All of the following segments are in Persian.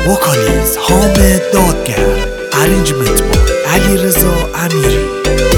وکالیز حامد دادگر، ارنجمنت با علیرضا امیری.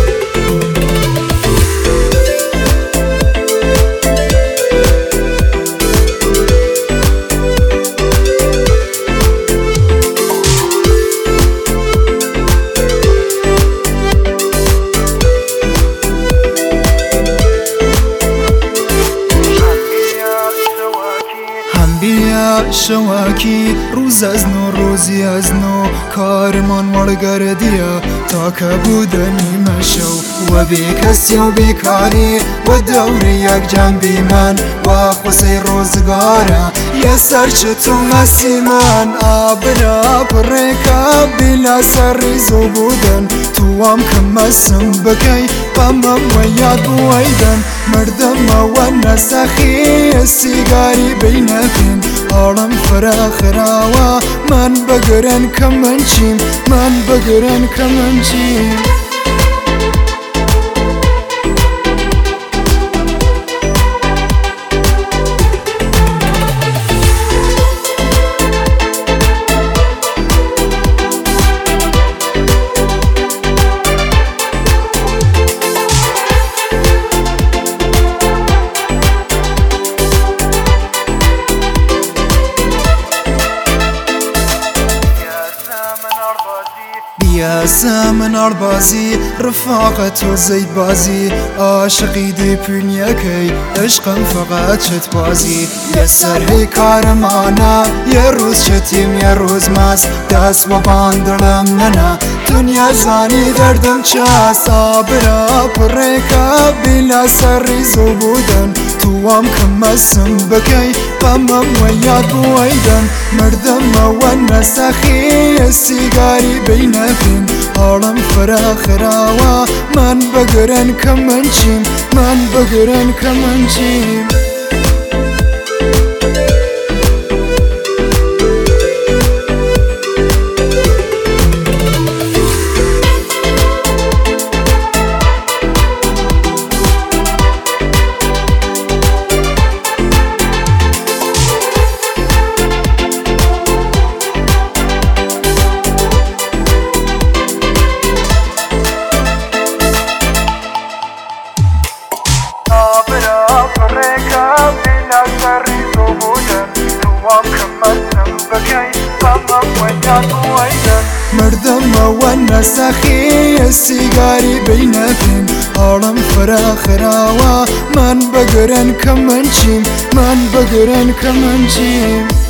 شواکی روز از نو روزی از نو کارمان ورگردیه تا که بودنی مشو و بی کسی و بیکاری و دوری یک جنبی من و خوزی روزگاره یه سرچه تو مسی من آبرا پرکا بلا سریزو بودن تو هم کمسم بکی قمم و یاد بویدن مردم و نسخی سیگاری بینکن آرم فراخراوا من بگرن کمنچیم من بگرن کمنچیم بیاسا من آربازی رفاقت و زید بازی عاشقی دی پونیکی عشقم فقط چت بازی یه سرهی کارمانا یه روز چتیم یه روز ماست دست و باندرم ننا دنیا زانی دردم چاست آبرا پرکا بلا سریزو بودن تو هم کمسم بکی قمم و یاد بویدن مردم و نسخی سیگاری بینکن آرم فراخراوا من بگرن کمنچیم من بگرن کمنچیم مردم و نسخی سیگاری بینکن آرم فراخراوا من بگرن کمنچیم من بگرن کمنچیم